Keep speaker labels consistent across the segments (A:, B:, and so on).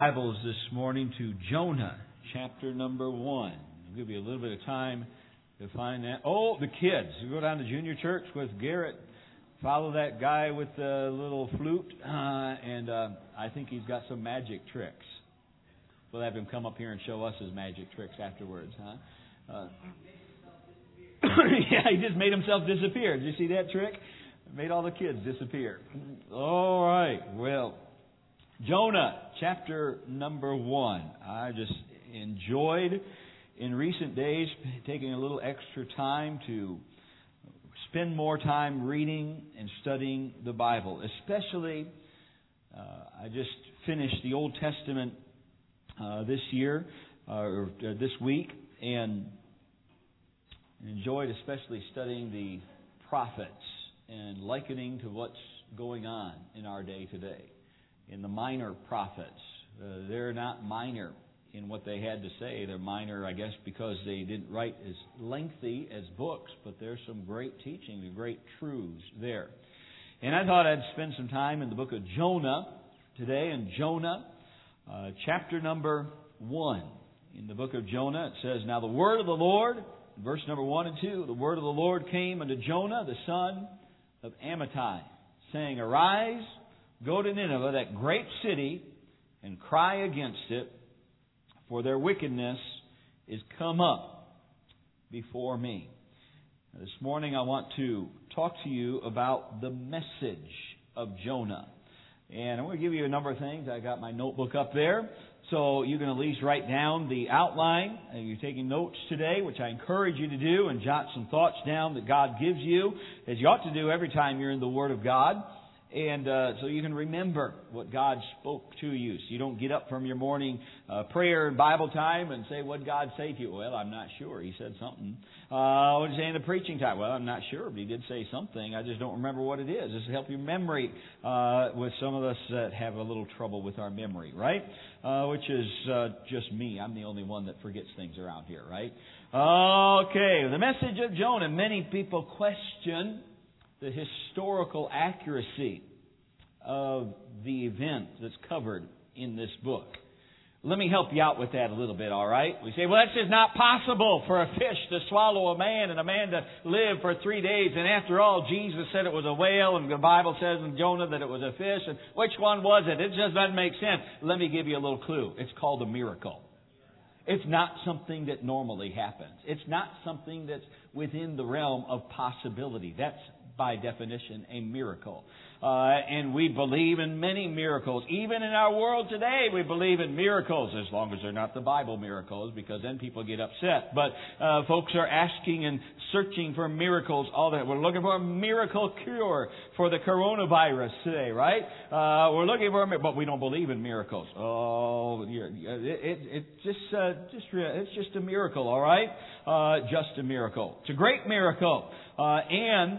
A: Bibles this morning to Jonah, chapter number 1. I'll give you a little bit of time to find that. Oh, the kids. You go down to junior church with Garrett. Follow that guy with the little flute. And I think he's got some magic tricks. We'll have him come up here and show us his magic tricks afterwards. Yeah, he just made himself disappear. Did you see that trick? Made all the kids disappear. All right. Well, Jonah, chapter number 1. I just enjoyed in recent days taking a little extra time to spend more time reading and studying the Bible. Especially, I just finished the Old Testament this year, or this week, and enjoyed especially studying the prophets and likening to what's going on in our day today. In the minor prophets, they're not minor in what they had to say. They're minor, I guess, because they didn't write as lengthy as books, but there's some great teaching and great truths there. And I thought I'd spend some time in the book of Jonah today, in Jonah, chapter number 1. In the book of Jonah, it says, "Now the word of the Lord," verse number 1 and 2, "The word of the Lord came unto Jonah, the son of Amittai, saying, Arise, go to Nineveh, that great city, and cry against it, for their wickedness is come up before me." Now, this morning I want to talk to you about the message of Jonah. And I'm going to give you a number of things. I got my notebook up there, so you can at least write down the outline. And you're taking notes today, which I encourage you to do, and jot some thoughts down that God gives you, as you ought to do every time you're in the Word of God. And so you can remember what God spoke to you. So you don't get up from your morning prayer and Bible time and say, "What did God say to you?" "Well, I'm not sure. He said something." "What did he say in the preaching time?" "Well, I'm not sure, but he did say something. I just don't remember what it is." This will help your memory with some of us that have a little trouble with our memory, right? Which is just me. I'm the only one that forgets things around here, right? Okay, the message of Jonah. Many people question the historical accuracy of the event that's covered in this book. Let me help you out with that a little bit, all right? We say, well, that's just not possible for a fish to swallow a man and a man to live for 3 days. And after all, Jesus said it was a whale, and the Bible says in Jonah that it was a fish. And which one was it? It just doesn't make sense. Let me give you a little clue. It's called a miracle. It's not something that normally happens. It's not something that's within the realm of possibility. That's by definition, a miracle. And we believe in many miracles. Even in our world today, we believe in miracles, as long as they're not the Bible miracles, because then people get upset. But folks are asking and searching for miracles all that. We're looking for a miracle cure for the coronavirus today, right? We're looking for but we don't believe in miracles. Oh, it's just a miracle, all right? Just a miracle. It's a great miracle. And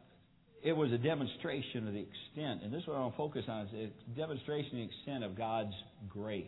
A: it was a demonstration of the extent, and this is what I want to focus on, is a demonstration of the extent of God's grace.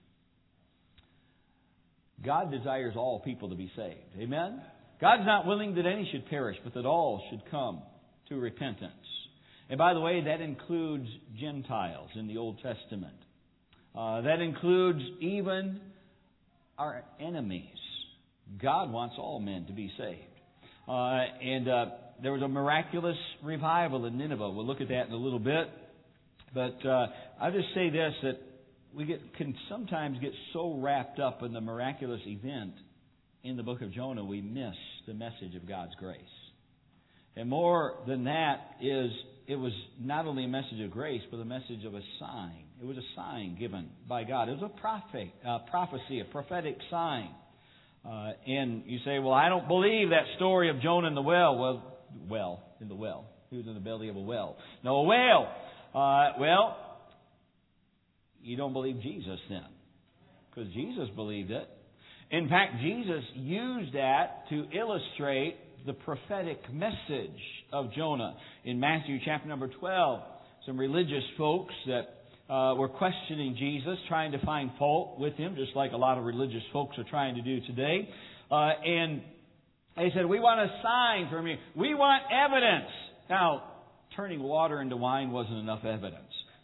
A: God desires all people to be saved. Amen? God's not willing that any should perish, but that all should come to repentance. And by the way, that includes Gentiles in the Old Testament. That includes even our enemies. God wants all men to be saved. There was a miraculous revival in Nineveh. We'll look at that in a little bit. But I'll just say this, that we can sometimes get so wrapped up in the miraculous event in the book of Jonah, we miss the message of God's grace. And more than that it was not only a message of grace, but a message of a sign. It was a sign given by God. It was a prophecy, a prophetic sign. And you say, well, I don't believe that story of Jonah in the well. In the well. He was in the belly of a well. No, a whale. Well, you don't believe Jesus then, because Jesus believed it. In fact, Jesus used that to illustrate the prophetic message of Jonah. In Matthew chapter number 12, some religious folks that were questioning Jesus, trying to find fault with him, just like a lot of religious folks are trying to do today. And they said, "We want a sign from you. We want evidence." Now, turning water into wine wasn't enough evidence.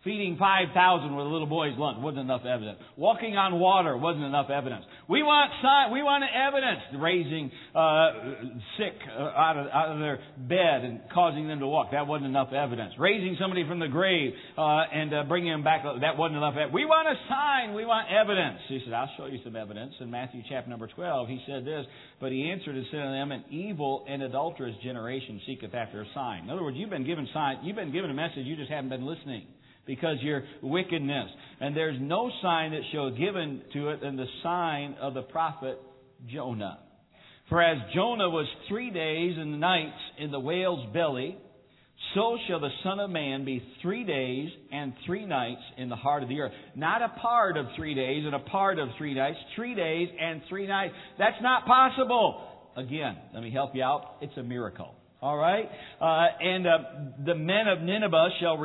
A: Feeding 5,000 with a little boy's lunch wasn't enough evidence. Walking on water wasn't enough evidence. We want evidence. Raising sick out of their bed and causing them to walk. That wasn't enough evidence. Raising somebody from the grave and bringing them back. That wasn't enough evidence. We want a sign. We want evidence. He said, I'll show you some evidence. In Matthew chapter number 12, he said this, but he answered and said to them, an evil and adulterous generation seeketh after a sign. In other words, you've been given sign. You've been given a message. You just haven't been listening. Because your wickedness. And there's no sign that shall be given to it than the sign of the prophet Jonah. For as Jonah was 3 days and nights in the whale's belly, so shall the Son of Man be 3 days and 3 nights in the heart of the earth. Not a part of 3 days and a part of 3 nights. 3 days and 3 nights. That's not possible. Again, let me help you out. It's a miracle. All right, the men of Nineveh shall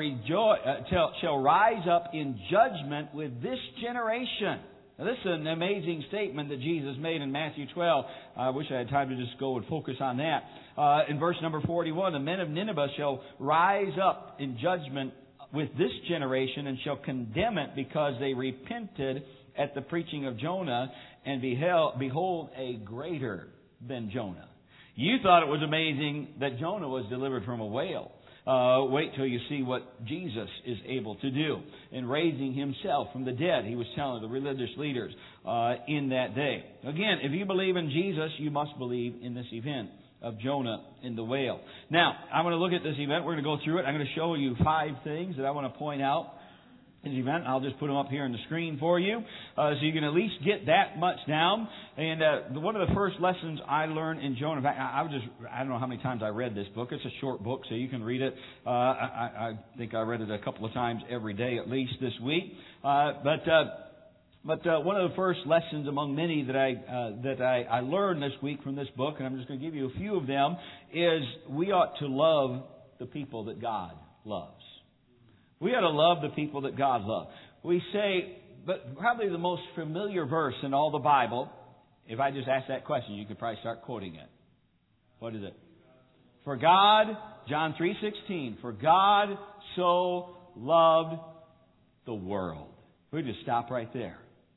A: rise up in judgment with this generation. Now, this is an amazing statement that Jesus made in Matthew 12. I wish I had time to just go and focus on that. In verse number 41, the men of Nineveh shall rise up in judgment with this generation and shall condemn it because they repented at the preaching of Jonah, and behold, a greater than Jonah. You thought it was amazing that Jonah was delivered from a whale. Wait till you see what Jesus is able to do in raising himself from the dead. He was telling the religious leaders in that day. Again, if you believe in Jesus, you must believe in this event of Jonah in the whale. Now, I'm going to look at this event. We're going to go through it. I'm going to show you 5 things that I want to point out in the event. I'll just put them up here on the screen for you, so you can at least get that much down. And one of the first lessons I learned in Jonah, in fact, I don't know how many times I read this book. It's a short book, so you can read it. I think I read it a couple of times every day at least this week. But one of the first lessons among many that I learned this week from this book, and I'm just going to give you a few of them, is we ought to love the people that God loves. We ought to love the people that God loves. We say, but probably the most familiar verse in all the Bible, if I just ask that question, you could probably start quoting it. What is it? For God, John 3:16, for God so loved the world. We just stop right there.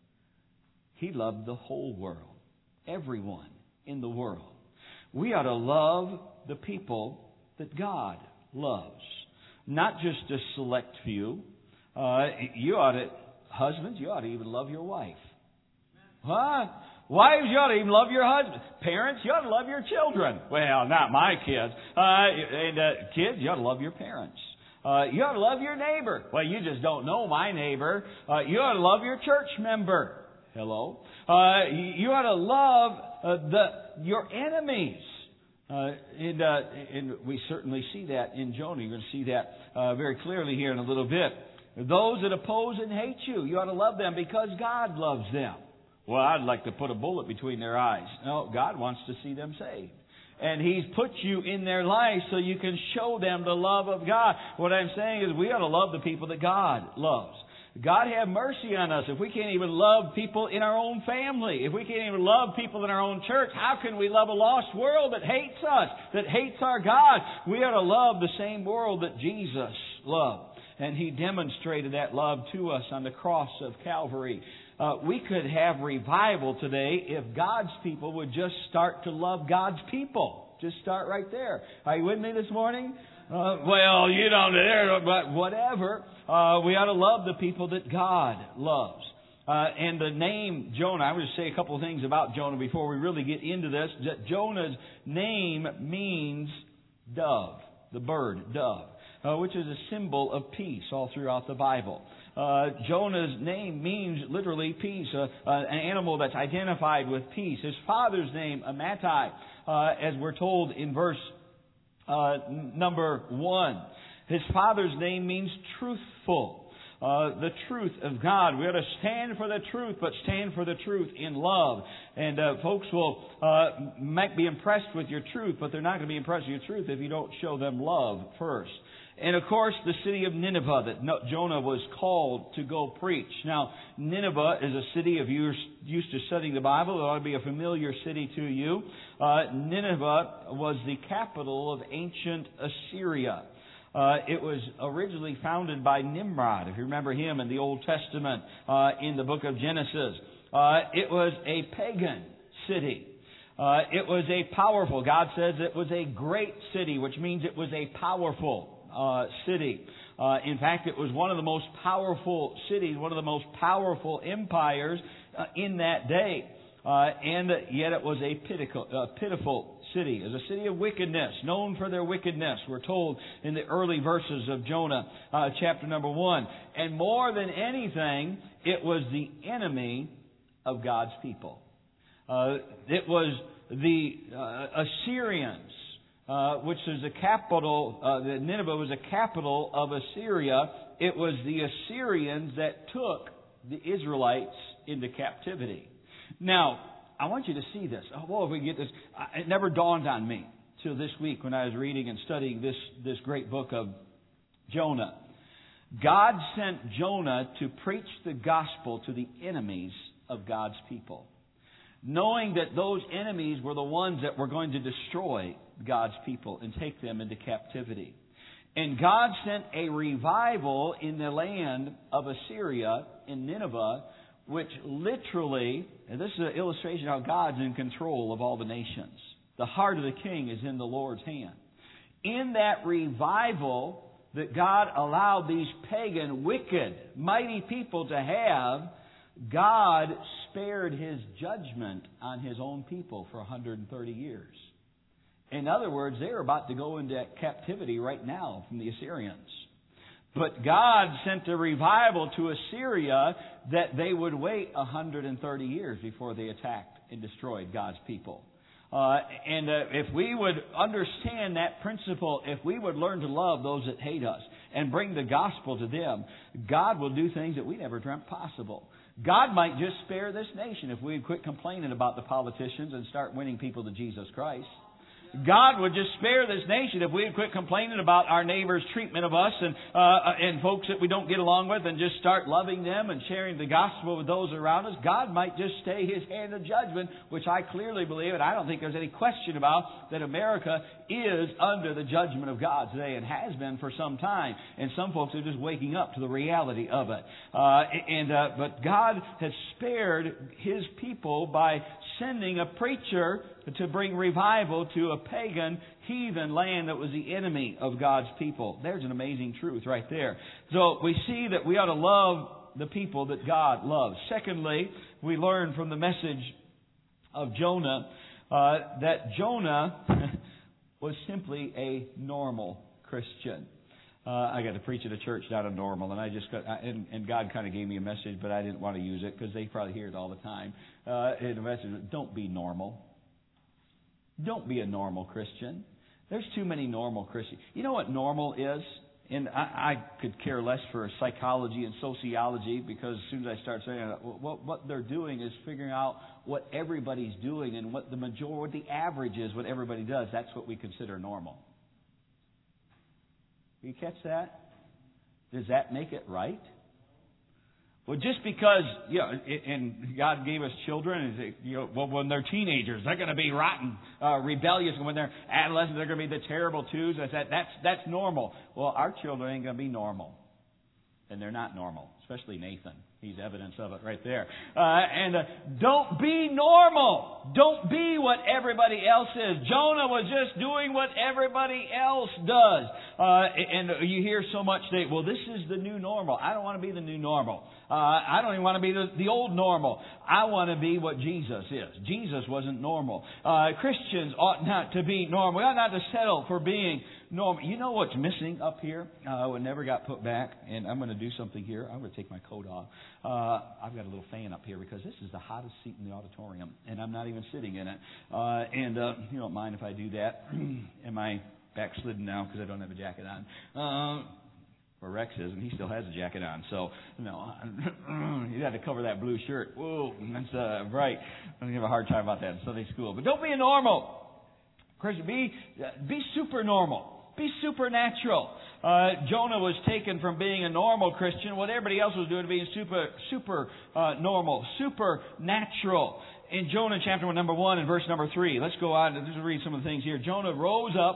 A: He loved the whole world. Everyone in the world. We ought to love the people that God loves. Not just a select few. You ought to, husbands, you ought to even love your wife. What? Wives, you ought to even love your husband. Parents, you ought to love your children. Well, not my kids. Kids, you ought to love your parents. You ought to love your neighbor. Well, you just don't know my neighbor. You ought to love your church member. Hello. You ought to love your enemies. And we certainly see that in Jonah. You're going to see that very clearly here in a little bit. Those that oppose and hate you, you ought to love them because God loves them. Well, I'd like to put a bullet between their eyes. No, God wants to see them saved. And He's put you in their life so you can show them the love of God. What I'm saying is we ought to love the people that God loves. God have mercy on us. If we can't even love people in our own family, if we can't even love people in our own church, how can we love a lost world that hates us, that hates our God? We ought to love the same world that Jesus loved. And He demonstrated that love to us on the cross of Calvary. We could have revival today if God's people would just start to love God's people. Just start right there. Are you with me this morning? Well, you know, but whatever. We ought to love the people that God loves. And the name Jonah, I'm going to say a couple of things about Jonah before we really get into this. Jonah's name means dove, the bird, dove, which is a symbol of peace all throughout the Bible. Jonah's name means literally peace, an animal that's identified with peace. His father's name, Amittai, as we're told in verse number 1. His father's name means truthful. The truth of God. We ought to stand for the truth, but stand for the truth in love. And folks might be impressed with your truth, but they're not going to be impressed with your truth if you don't show them love first. And of course, the city of Nineveh that Jonah was called to go preach. Now, Nineveh is a city, if you're used to studying the Bible, it ought to be a familiar city to you. Nineveh was the capital of ancient Assyria. It was originally founded by Nimrod, if you remember him in the Old Testament, in the book of Genesis. It was a pagan city. It was a powerful, God says it was a great city, which means it was a powerful city. In fact, it was one of the most powerful cities, one of the most powerful empires in that day. And yet it was a pitiful city. It was a city of wickedness, known for their wickedness, we're told in the early verses of Jonah, chapter number 1. And more than anything, it was the enemy of God's people. It was the Assyrians, which is a capital, Nineveh was a capital of Assyria. It was the Assyrians that took the Israelites into captivity. Now, I want you to see this. Oh, boy, if we get this. It never dawned on me till this week when I was reading and studying this great book of Jonah. God sent Jonah to preach the gospel to the enemies of God's people, knowing that those enemies were the ones that were going to destroy God's people and take them into captivity. And God sent a revival in the land of Assyria, in Nineveh, which literally, and this is an illustration of how God's in control of all the nations. The heart of the king is in the Lord's hand. In that revival that God allowed these pagan, wicked, mighty people to have, God spared His judgment on His own people for 130 years. In other words, they're about to go into captivity right now from the Assyrians. But God sent a revival to Assyria that they would wait 130 years before they attacked and destroyed God's people. If we would understand that principle, if we would learn to love those that hate us and bring the gospel to them, God will do things that we never dreamt possible. God might just spare this nation if we'd quit complaining about the politicians and start winning people to Jesus Christ. God would just spare this nation if we'd quit complaining about our neighbors' treatment of us and folks that we don't get along with, and just start loving them and sharing the gospel with those around us. God might just stay His hand of judgment, which I clearly believe, and I don't think there's any question about, that America is under the judgment of God today and has been for some time. And some folks are just waking up to the reality of it. But God has spared His people by sending a preacher to bring revival to a pagan, heathen land that was the enemy of God's people. There's an amazing truth right there. So we see that we ought to love the people that God loves. Secondly, we learn from the message of Jonah that Jonah was simply a normal Christian. I got to preach at a church down in Normal, and God kind of gave me a message, but I didn't want to use it because they probably hear it all the time. And the message was, don't be normal. Don't be a normal Christian. There's too many normal Christians. You know what normal is? And I could care less for psychology and sociology, because as soon as I start saying it, what they're doing is figuring out what everybody's doing and what the average is, what everybody does. That's what we consider normal. You catch that? Does that make it right? Well, just because, and God gave us children, when they're teenagers, they're going to be rotten, rebellious, and when they're adolescents, they're going to be the terrible twos. That's normal. Well, our children ain't going to be normal. And they're not normal, especially Nathan. He's evidence of it right there. Don't be normal. Don't be what everybody else is. Jonah was just doing what everybody else does. And you hear so much today, well, this is the new normal. I don't want to be the new normal. I don't even want to be the old normal. I want to be what Jesus is. Jesus wasn't normal. Christians ought not to be normal. We ought not to settle for being normal. You know what's missing up here? What never got put back, and I'm going to do something here. I'm going to take my coat off. I've got a little fan up here because this is the hottest seat in the auditorium, and I'm not even sitting in it. You don't mind if I do that. Am I backslidden now because I don't have a jacket on? Where Rex is, and he still has a jacket on. So, no, you had to cover that blue shirt. Whoa, that's right. I'm going to have a hard time about that in Sunday school. But don't be a normal Christian. Be super normal. Be supernatural. Jonah was taken from being a normal Christian, what everybody else was doing, to being super normal, supernatural. In Jonah chapter number 1 and verse number 3, let's go on and just read some of the things here. Jonah rose up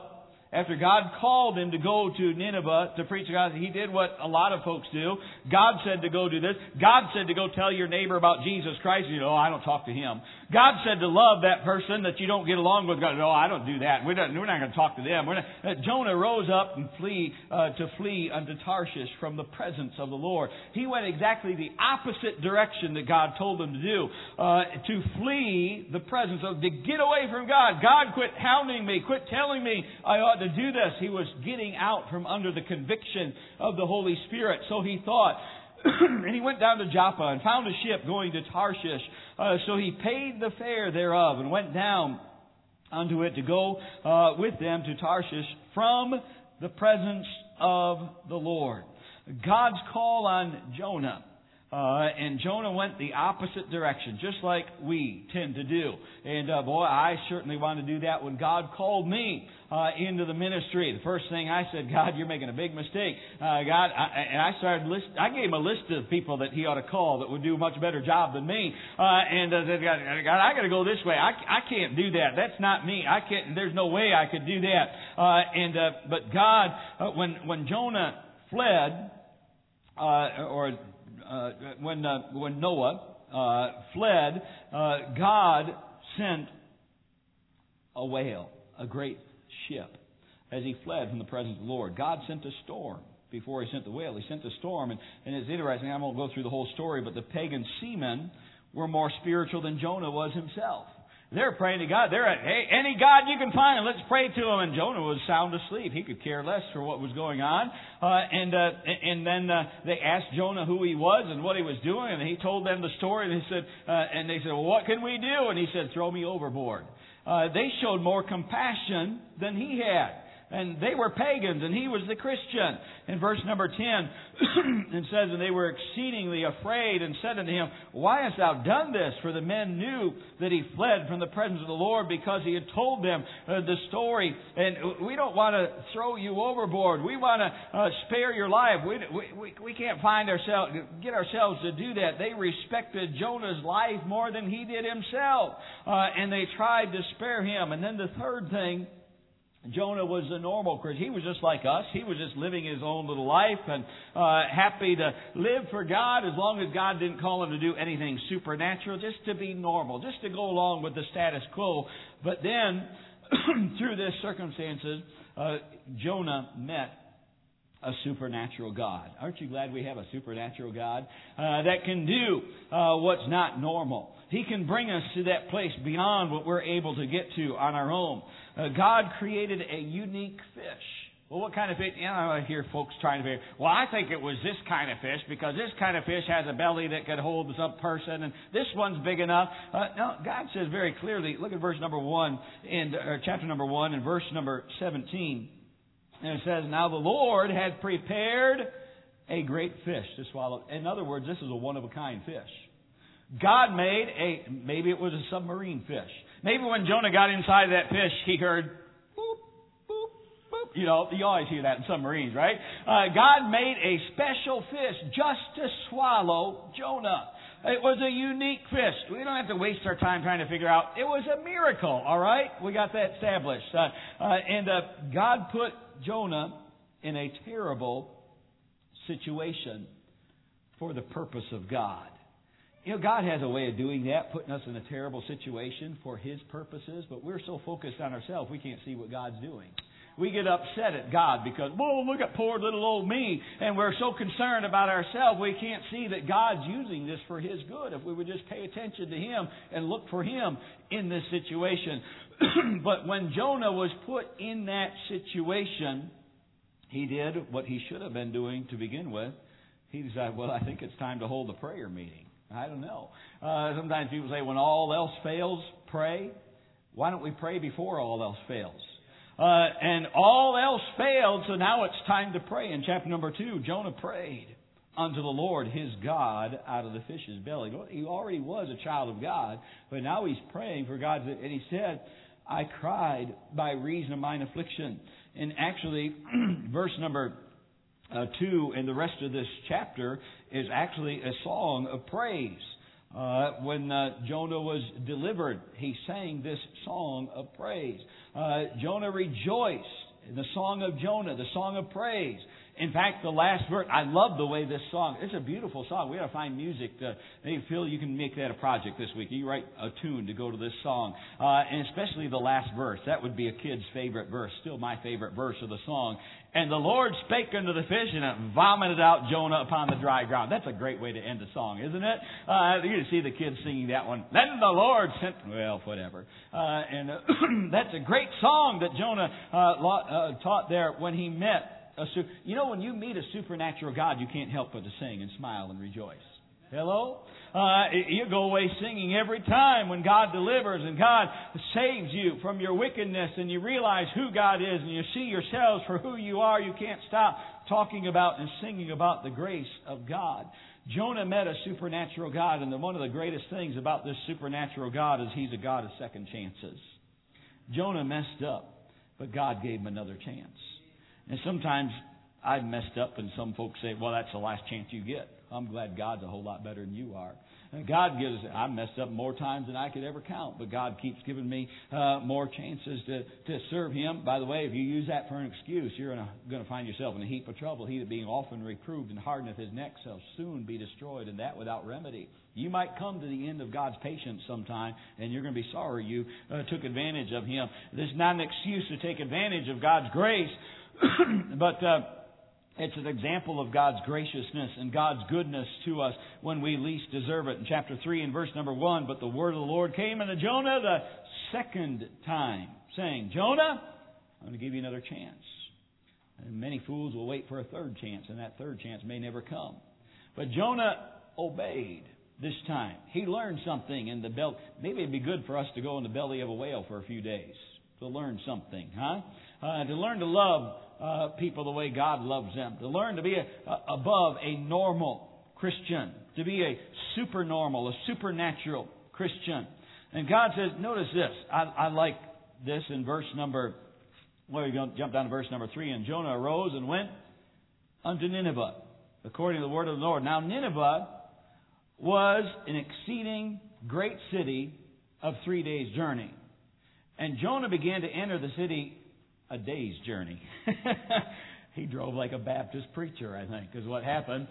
A: After God called him to go to Nineveh to preach the gospel, he did what a lot of folks do. God said to go do this. God said to go tell your neighbor about Jesus Christ. You know, I don't talk to him. God said to love that person that you don't get along with. God, no, I don't do that. We're not going to talk to them. Jonah rose up and flee unto Tarshish from the presence of the Lord. He went exactly the opposite direction that God told him to do. To flee the presence of, to get away from God. God, quit hounding me. Quit telling me I ought to do this. He was getting out from under the conviction of the Holy Spirit. So he thought. And he went down to Joppa and found a ship going to Tarshish. So he paid the fare thereof and went down unto it to go with them to Tarshish from the presence of the Lord. God's call on Jonah. And Jonah went the opposite direction, just like we tend to do. And boy, I certainly want to do that when God called me into the ministry. The first thing I said, God, you're making a big mistake. God, I gave him a list of people that he ought to call that would do a much better job than me. And I said, God, I got to go this way. I can't do that. That's not me. I can't. There's no way I could do that. But God, when Jonah fled, when Noah fled, God sent a whale, a great ship, as he fled from the presence of the Lord. God sent a storm before he sent the whale. He sent a storm, and it's interesting. I won't go through the whole story, but the pagan seamen were more spiritual than Jonah was himself. They're praying to God. Hey, any God you can find, let's pray to him. And Jonah was sound asleep. He could care less for what was going on. And then they asked Jonah who he was and what he was doing, and he told them the story. And they said, well, what can we do? And he said, throw me overboard. They showed more compassion than he had. And they were pagans, and he was the Christian. In verse number 10, it says, and they were exceedingly afraid, and said unto him, why hast thou done this? For the men knew that he fled from the presence of the Lord, because he had told them the story. And we don't want to throw you overboard. We want to spare your life. We can't get ourselves to do that. They respected Jonah's life more than he did himself. And they tried to spare him. And then the third thing, Jonah was a normal Christian. He was just like us. He was just living his own little life and happy to live for God as long as God didn't call him to do anything supernatural, just to be normal, just to go along with the status quo. But then, through these circumstances, Jonah met a supernatural God. Aren't you glad we have a supernatural God that can do what's not normal? He can bring us to that place beyond what we're able to get to on our own. God created a unique fish. Well, what kind of fish? I hear folks trying to figure, well, I think it was this kind of fish because this kind of fish has a belly that could hold some person, and this one's big enough. No, God says very clearly, look at verse number 1, chapter number 1 and verse number 17. And it says, now the Lord had prepared a great fish to swallow. In other words, this is a one-of-a-kind fish. God made maybe it was a submarine fish. Maybe when Jonah got inside of that fish, he heard, boop, boop, boop. You know, you always hear that in submarines, right? God made a special fish just to swallow Jonah. It was a unique fish. We don't have to waste our time trying to figure out. It was a miracle, all right? We got that established. God put Jonah in a terrible situation for the purpose of God. You know, God has a way of doing that, putting us in a terrible situation for His purposes, but we're so focused on ourselves, we can't see what God's doing. We get upset at God because, whoa, look at poor little old me, and we're so concerned about ourselves, we can't see that God's using this for His good. If we would just pay attention to Him and look for Him in this situation. But when Jonah was put in that situation, he did what he should have been doing to begin with. He decided, well, I think it's time to hold a prayer meeting. I don't know. Sometimes people say, when all else fails, pray. Why don't we pray before all else fails? And all else failed, so now it's time to pray. In chapter number 2, Jonah prayed unto the Lord his God out of the fish's belly. He already was a child of God, but now he's praying for God. And he said, I cried by reason of mine affliction. And actually, verse number 2 and the rest of this chapter is actually a song of praise. When Jonah was delivered, he sang this song of praise. Jonah rejoiced the song of Jonah, the song of praise. In fact, the last verse, I love the way this song, it's a beautiful song. We got to find music. Maybe, Phil, you can make that a project this week. You write a tune to go to this song. And especially the last verse. That would be a kid's favorite verse. Still my favorite verse of the song. And the Lord spake unto the fish, and it vomited out Jonah upon the dry ground. That's a great way to end a song, isn't it? You can see the kids singing that one. Then the Lord sent, well, whatever. That's a great song that Jonah taught there when he met. You know, when you meet a supernatural God, you can't help but to sing and smile and rejoice. Hello? You go away singing every time when God delivers and God saves you from your wickedness and you realize who God is and you see yourselves for who you are. You can't stop talking about and singing about the grace of God. Jonah met a supernatural God, and one of the greatest things about this supernatural God is He's a God of second chances. Jonah messed up, but God gave him another chance. And sometimes I've messed up, and some folks say, well, that's the last chance you get. I'm glad God's a whole lot better than you are. And God gives, I've messed up more times than I could ever count, but God keeps giving me more chances to serve Him. By the way, if you use that for an excuse, you're going to find yourself in a heap of trouble. He that being often reproved and hardeneth his neck shall soon be destroyed, and that without remedy. You might come to the end of God's patience sometime, and you're going to be sorry you took advantage of Him. This is not an excuse to take advantage of God's grace, but it's an example of God's graciousness and God's goodness to us when we least deserve it. In chapter 3 and verse number 1, but the word of the Lord came unto Jonah the second time, saying, Jonah, I'm going to give you another chance. And many fools will wait for a third chance, and that third chance may never come. But Jonah obeyed this time. He learned something in the belly. Maybe it'd be good for us to go in the belly of a whale for a few days to learn something, to learn to love people the way God loves them. To learn to be above a normal Christian. To be a supernormal, a supernatural Christian. And God says, notice this. I like this in verse number, well, you're going to jump down to verse number 3. And Jonah arose and went unto Nineveh, according to the word of the Lord. Now Nineveh was an exceeding great city of 3 days' journey. And Jonah began to enter the city a day's journey. He drove like a Baptist preacher, I think, is what happened.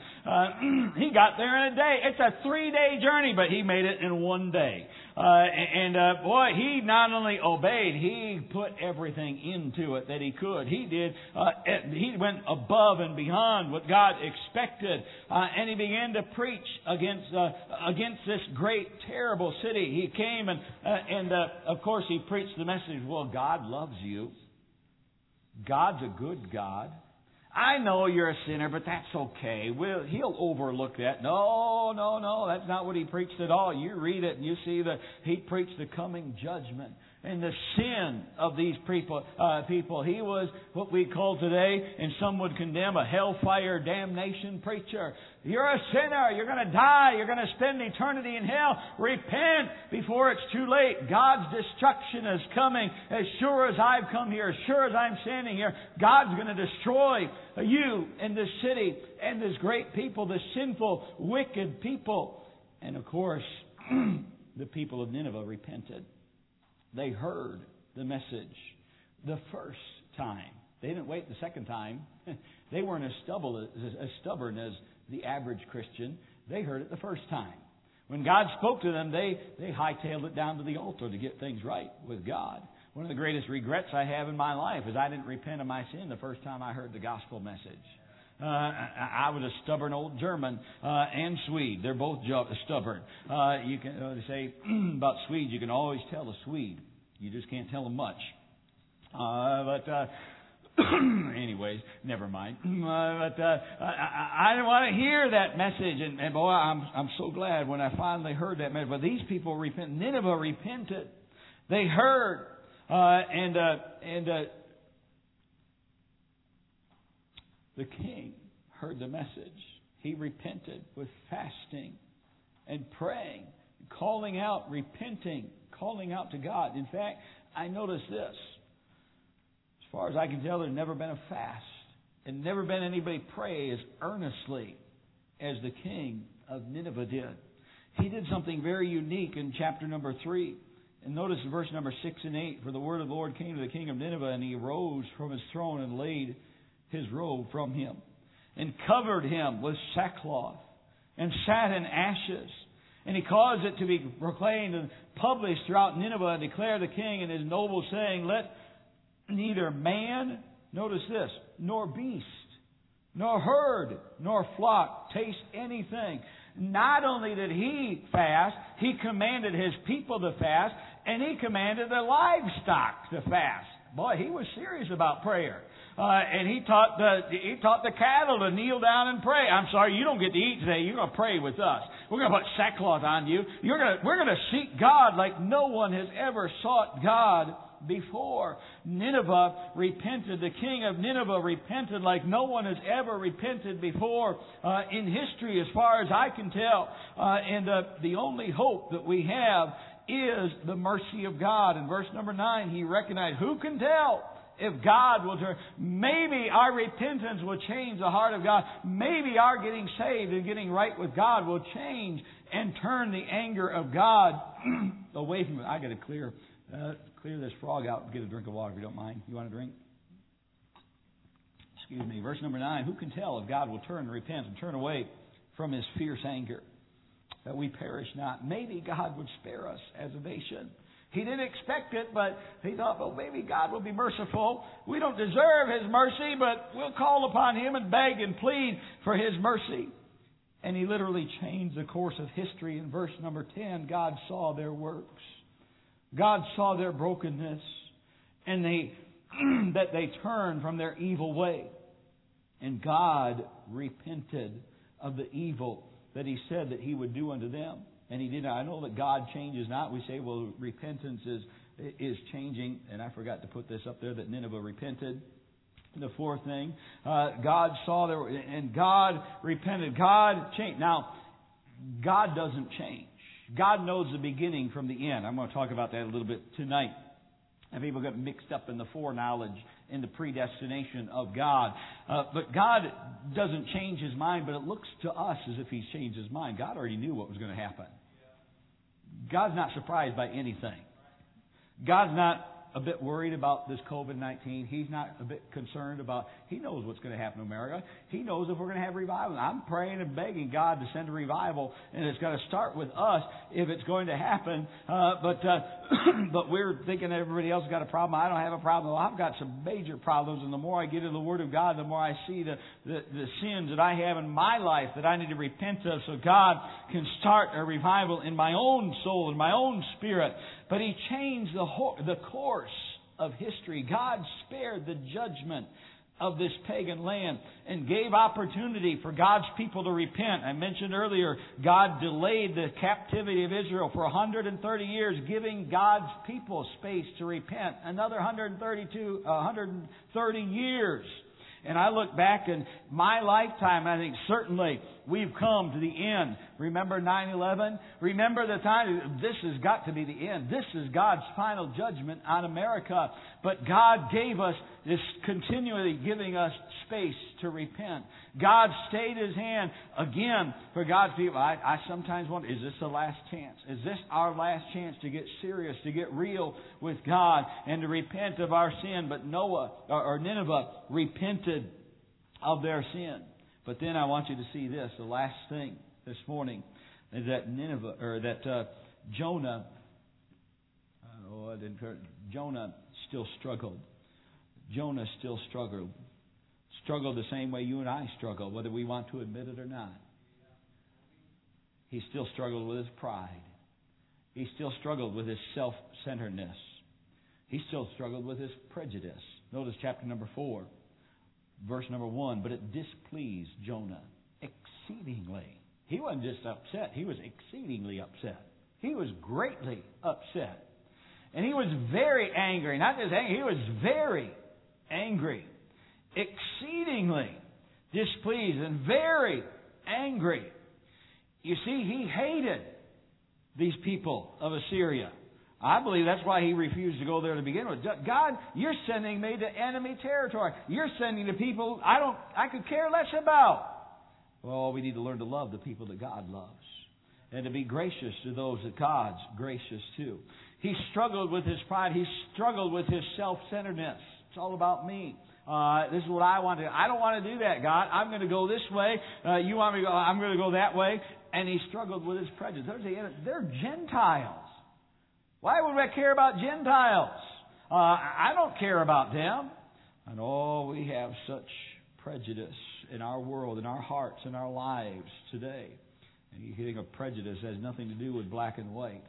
A: He got there in a day. It's a 3-day journey, but he made it in 1 day. Boy, he not only obeyed, he put everything into it that he could. He did. He went above and beyond what God expected, and he began to preach against this great, terrible city. He came and of course, he preached the message. Well, God loves you. God's a good God. I know you're a sinner, but that's okay. He'll overlook that. No. That's not what he preached at all. You read it and you see that he preached the coming judgment and the sin of these people. He was what we call today, and some would condemn, a hellfire damnation preacher. You're a sinner. You're going to die. You're going to spend eternity in hell. Repent before it's too late. God's destruction is coming. As sure as I've come here, as sure as I'm standing here, God's going to destroy you and this city and this great people, this sinful, wicked people. And of course, the people of Nineveh repented. They heard the message the first time. They didn't wait the second time. They weren't as stubborn as the average Christian. They heard it the first time. When God spoke to them, they hightailed it down to the altar to get things right with God. One of the greatest regrets I have in my life is I didn't repent of my sin the first time I heard the gospel message. I was a stubborn old German and Swede. They're both stubborn. You can say about Swedes, you can always tell a Swede. You just can't tell them much. Anyways, never mind. I didn't want to hear that message, and boy, I'm so glad when I finally heard that message. But these people repented. Nineveh repented. They heard, and the king heard the message. He repented with fasting and praying, calling out, repenting, calling out to God. In fact, I noticed this. As far as I can tell, there's never been a fast and never been anybody pray as earnestly as the king of Nineveh did. He did something very unique in chapter number 3. And notice in verse number 6 and 8, for the word of the Lord came to the king of Nineveh, and he arose from his throne and laid his robe from him, and covered him with sackcloth, and sat in ashes. And he caused it to be proclaimed and published throughout Nineveh, and declared the king and his nobles, saying, let neither man, notice this, nor beast, nor herd, nor flock taste anything. Not only did he fast, he commanded his people to fast, and he commanded the livestock to fast. Boy, he was serious about prayer. And he taught the cattle to kneel down and pray. I'm sorry, you don't get to eat today. You're going to pray with us. We're going to put sackcloth on you. We're going to seek God like no one has ever sought God before. Nineveh repented. The king of Nineveh repented like no one has ever repented before in history, as far as I can tell. And the only hope that we have is the mercy of God. In verse number 9, he recognized, who can tell if God will turn? Maybe our repentance will change the heart of God. Maybe our getting saved and getting right with God will change and turn the anger of God away from it. I got to clear this frog out and get a drink of water if you don't mind. You want a drink? Excuse me. Verse number 9. Who can tell if God will turn and repent and turn away from His fierce anger, that we perish not? Maybe God would spare us as a nation. He didn't expect it, but he thought, well, maybe God will be merciful. We don't deserve His mercy, but we'll call upon Him and beg and plead for His mercy. And He literally changed the course of history. In verse number 10, God saw their works. God saw their brokenness, and that they turned from their evil way. And God repented of the evil that He said that He would do unto them. And He did not. I know that God changes not. We say, well, repentance is changing. And I forgot to put this up there, that Nineveh repented. The fourth thing, God saw their, and God repented. God changed. Now, God doesn't change. God knows the beginning from the end. I'm going to talk about that a little bit tonight. And people get mixed up in the foreknowledge, in the predestination of God. But God doesn't change His mind, but it looks to us as if He's changed His mind. God already knew what was going to happen. God's not surprised by anything. God's not a bit worried about this COVID-19. He's not a bit concerned about, He knows what's going to happen in America. He knows if we're going to have revival. I'm praying and begging God to send a revival, and it's got to start with us if it's going to happen. But we're thinking everybody else has got a problem. I don't have a problem. Well, I've got some major problems, and the more I get into the Word of God, the more I see the sins that I have in my life that I need to repent of, so God can start a revival in my own soul, in my own spirit. But He changed the course of history. God spared the judgment of this pagan land and gave opportunity for God's people to repent. I mentioned earlier, God delayed the captivity of Israel for 130 years, giving God's people space to repent. Another 130 years. And I look back in my lifetime, I think certainly we've come to the end. Remember 9/11? Remember the time? This has got to be the end. This is God's final judgment on America. But God gave us this, continually giving us space to repent. God stayed His hand again for God's people. I sometimes wonder, is this the last chance? Is this our last chance to get serious, to get real with God and to repent of our sin? But Nineveh repented of their sin. But then I want you to see this. The last thing this morning is that Jonah still struggled. Jonah still struggled. Struggled the same way you and I struggle, whether we want to admit it or not. He still struggled with his pride. He still struggled with his self-centeredness. He still struggled with his prejudice. Notice chapter number 4, verse number 1. But it displeased Jonah exceedingly. He wasn't just upset. He was exceedingly upset. He was greatly upset. And he was very angry. Not just angry, he was very angry. Exceedingly displeased and very angry. You see, he hated these people of Assyria. I believe that's why he refused to go there to begin with. God, you're sending me to enemy territory. You're sending to people I could care less about. Well, we need to learn to love the people that God loves. and to be gracious to those that God's gracious to. He struggled with his pride. He struggled with his self-centeredness. It's all about me. This is what I want to do. I don't want to do that, God. I'm going to go this way. You want me to go? I'm going to go that way. And he struggled with his prejudice. They're Gentiles. Why would I care about Gentiles? I don't care about them. And we have such prejudice in our world, in our hearts, in our lives today. And you think of prejudice has nothing to do with black and white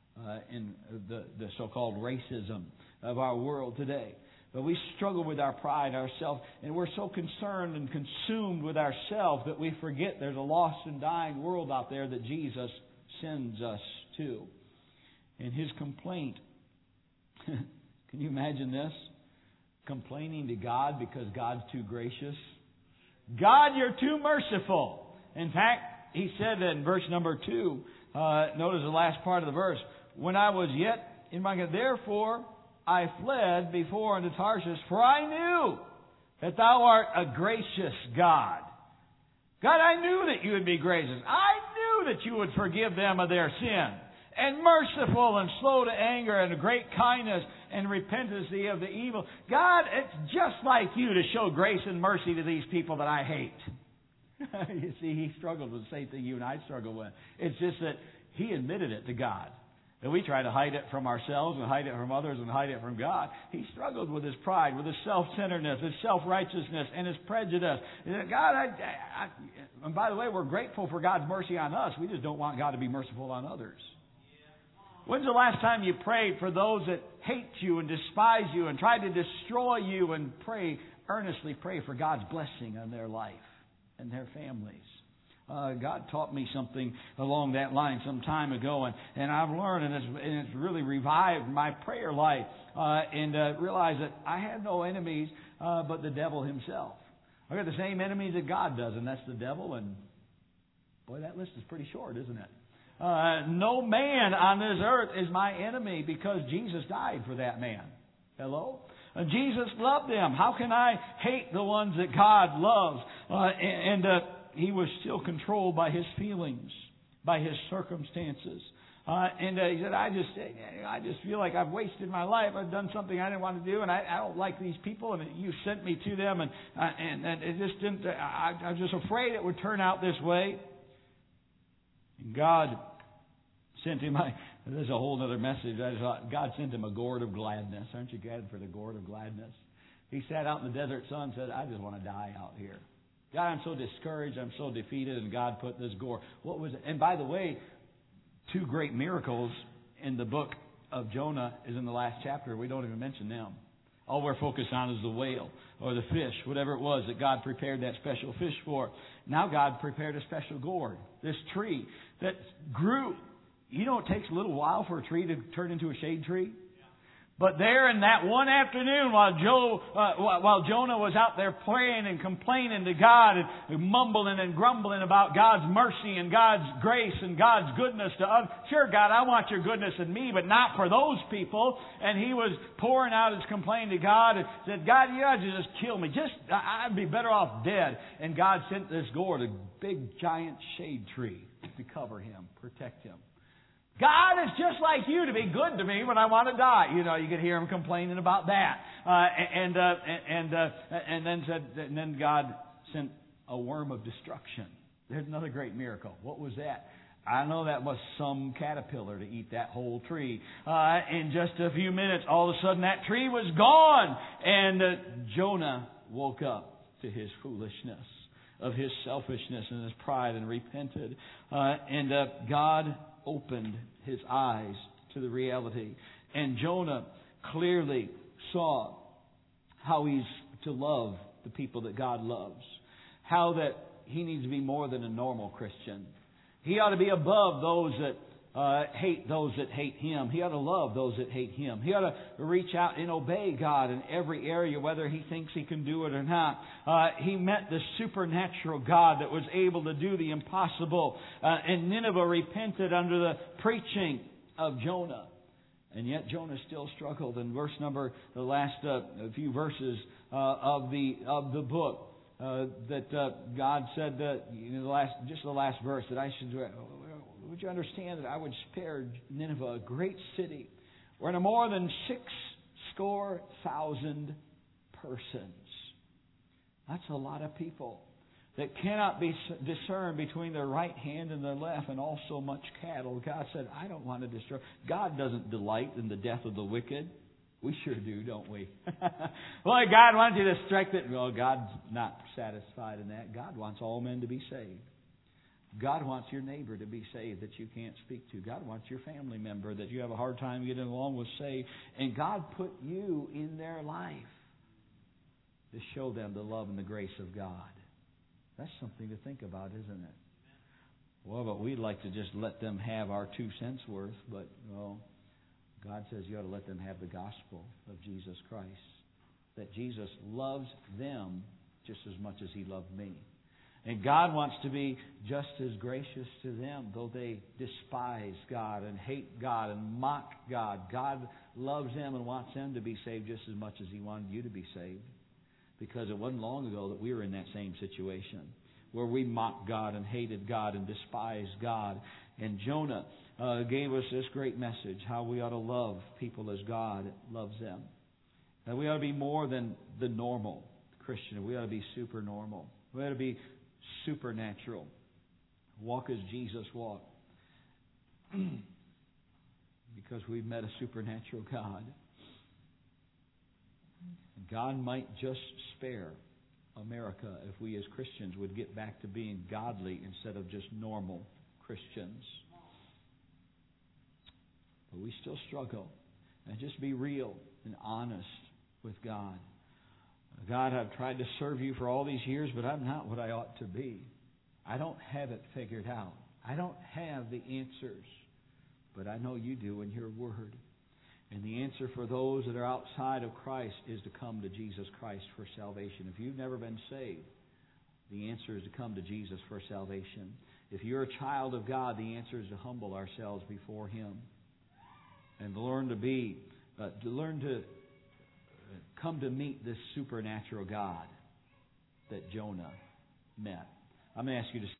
A: in the so-called racism of our world today. But we struggle with our pride, ourselves, and we're so concerned and consumed with ourselves that we forget there's a lost and dying world out there that Jesus sends us to. And his complaint, can you imagine this? Complaining to God because God's too gracious. God, you're too merciful. In fact, he said in verse number 2, notice the last part of the verse, when I was yet in my God, therefore I fled before unto Tarshish, for I knew that thou art a gracious God. God, I knew that you would be gracious. I knew that you would forgive them of their sin. And merciful and slow to anger and a great kindness and repentancy of the evil. God, it's just like you to show grace and mercy to these people that I hate. You see, he struggled with the same thing you and I struggle with. It's just that he admitted it to God. And we try to hide it from ourselves and hide it from others and hide it from God. He struggled with his pride, with his self-centeredness, his self-righteousness, and his prejudice. God, and by the way, we're grateful for God's mercy on us. We just don't want God to be merciful on others. When's the last time you prayed for those that hate you and despise you and try to destroy you, and earnestly pray for God's blessing on their life and their families? God taught me something along that line some time ago, and I've learned, and it's really revived my prayer life, and realized that I have no enemies but the devil himself. I've got the same enemies that God does, and that's the devil, and boy, that list is pretty short, isn't it? No man on this earth is my enemy because Jesus died for that man. Hello? Jesus loved them. How can I hate the ones that God loves? He was still controlled by his feelings, by his circumstances. He said, I just feel like I've wasted my life. I've done something I didn't want to do, and I don't like these people, and you sent me to them, and it just didn't. I was just afraid it would turn out this way. And God sent him. There's a whole other message. I just thought God sent him a gourd of gladness. Aren't you glad for the gourd of gladness? He sat out in the desert sun and said, I just want to die out here. God, I'm so discouraged. I'm so defeated. And God put this gourd. What was it? And by the way, 2 great miracles in the book of Jonah is in the last chapter. We don't even mention them. All we're focused on is the whale or the fish, whatever it was that God prepared that special fish for. Now God prepared a special gourd, this tree that grew. You know, it takes a little while for a tree to turn into a shade tree. But there in that one afternoon while Jonah was out there praying and complaining to God and mumbling and grumbling about God's mercy and God's grace and God's goodness to others. Sure, God, I want your goodness in me, but not for those people. And he was pouring out his complaint to God and said, God, you ought to just kill me. I'd be better off dead. And God sent this gourd, a big giant shade tree, to cover him, protect him. God is just like you to be good to me when I want to die. You know, you could hear him complaining about that. And then God sent a worm of destruction. There's another great miracle. What was that? I know that was some caterpillar to eat that whole tree. In just a few minutes, all of a sudden that tree was gone. And Jonah woke up to his foolishness, of his selfishness and his pride, and repented. God opened his eyes to the reality. And Jonah clearly saw how he's to love the people that God loves. How that he needs to be more than a normal Christian. He ought to be above those that hate those that hate him. He ought to love those that hate him. He ought to reach out and obey God in every area, whether he thinks he can do it or not. He met the supernatural God that was able to do the impossible. And Nineveh repented under the preaching of Jonah. And yet Jonah still struggled. In the last few verses of the book, that God said that the last verse that I should would you understand that I would spare Nineveh, a great city, where no more than 600,000 persons. That's a lot of people that cannot be discerned between their right hand and their left, and also much cattle. God said, I don't want to destroy. God doesn't delight in the death of the wicked. We sure do, don't we? Well, God wants you to strike it. Well, God's not satisfied in that. God wants all men to be saved. God wants your neighbor to be saved that you can't speak to. God wants your family member that you have a hard time getting along with saved. And God put you in their life to show them the love and the grace of God. That's something to think about, isn't it? Well, but we'd like to just let them have our 2 cents worth, but, well, God says you ought to let them have the gospel of Jesus Christ. That Jesus loves them just as much as He loved me. And God wants to be just as gracious to them, though they despise God and hate God and mock God. God loves them and wants them to be saved just as much as He wanted you to be saved. Because it wasn't long ago that we were in that same situation, where we mocked God and hated God and despised God. And Jonah gave us this great message, how we ought to love people as God loves them. That we ought to be more than the normal Christian. We ought to be super normal. We ought to be supernatural. Walk as Jesus walked. Because we've met a supernatural God. God might just spare America if we as Christians would get back to being godly instead of just normal Christians. But we still struggle. And just be real and honest with God. God, I've tried to serve you for all these years, but I'm not what I ought to be. I don't have it figured out. I don't have the answers. But I know you do in your word. And the answer for those that are outside of Christ is to come to Jesus Christ for salvation. If you've never been saved, the answer is to come to Jesus for salvation. If you're a child of God, the answer is to humble ourselves before Him and learn to come to meet this supernatural God that Jonah met. I'm going to ask you to